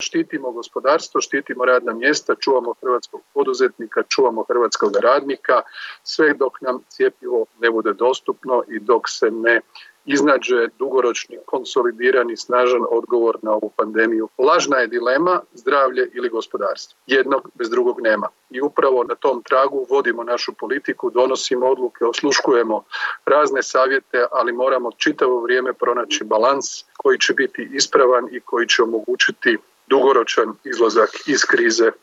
štitimo gospodarstvo, štitimo radna mjesta, čuvamo hrvatskog poduzetnika, čuvamo hrvatskog radnika, sve dok nam cjepivo ne bude dostupno i dok se ne iznađe dugoročni, konsolidirani, snažan odgovor na ovu pandemiju. Lažna je dilema zdravlje ili gospodarstvo. Jednog bez drugog nema. I upravo na tom tragu vodimo našu politiku, donosimo odluke, osluškujemo razne savjete, ali moramo čitavo vrijeme pronaći balans koji će biti ispravan i koji će omogućiti dugoročan izlazak iz krize